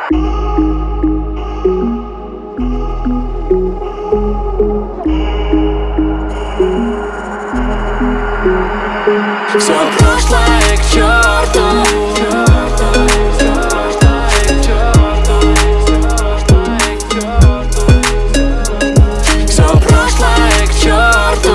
Все прошлое к черту. Все прошлое к черту.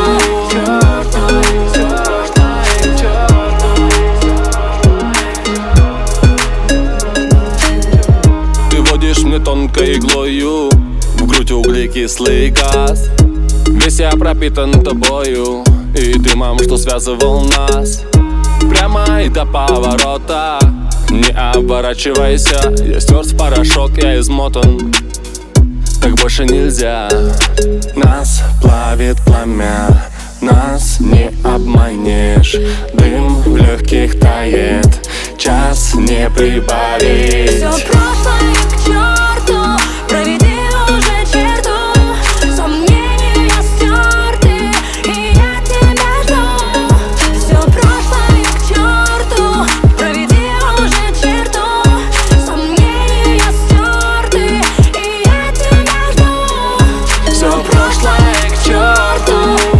Ты водишь мне тонкой иглою в грудь углекислый газ. Весь я пропитан тобою и дымом, что связывал нас. Прямо и до поворота, не оборачивайся. Я стерт в порошок, я измотан, так больше нельзя. Нас плавит пламя, нас не обманешь. Дым в легких тает, час не прибавить. Все прошлое к черту, проведи уже черту. Сомнения стерты, и я тебя жду. Все прошлое к черту, проведи уже черту. Сомнения стерты, и я тебя жду. Все прошлое к черту.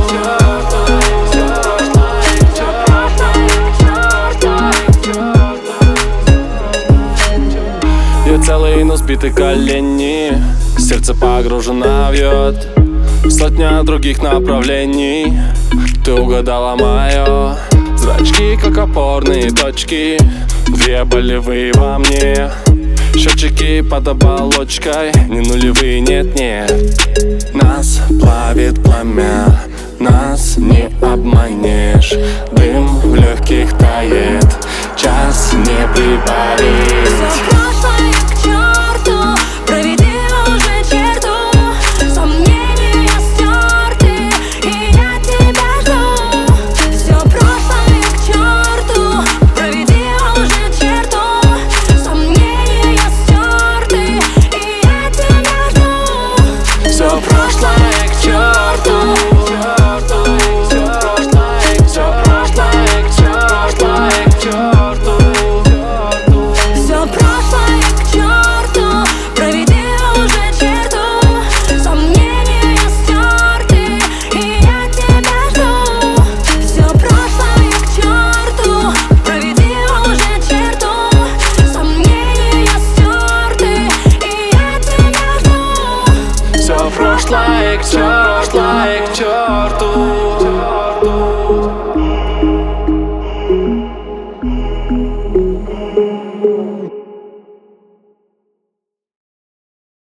Я целый, но сбиты колени, сердце погружено в йод. Сотня других направлений, ты угадала мое. Зрачки, как опорные точки, две болевые во мне. Счетчики под оболочкой, не нулевые, нет-нет. Нас плавит пламя, нас не обманешь. Дым в легких тает, час не прибавить. Все прошлое к черту, проведи уже черту. Сомнения стерты, и я тебя жду. Все прошлое к черту, проведи уже черту. Сомнения стерты, и я тебя жду. Все прошлое к черту. Все прошлое к черту, проведи уже черту. Сомнения стерты, и я тебя жду. Все прошлое к черту, проведи уже черту. Сомнения стерты, и я тебя жду. Все прошлое к черту.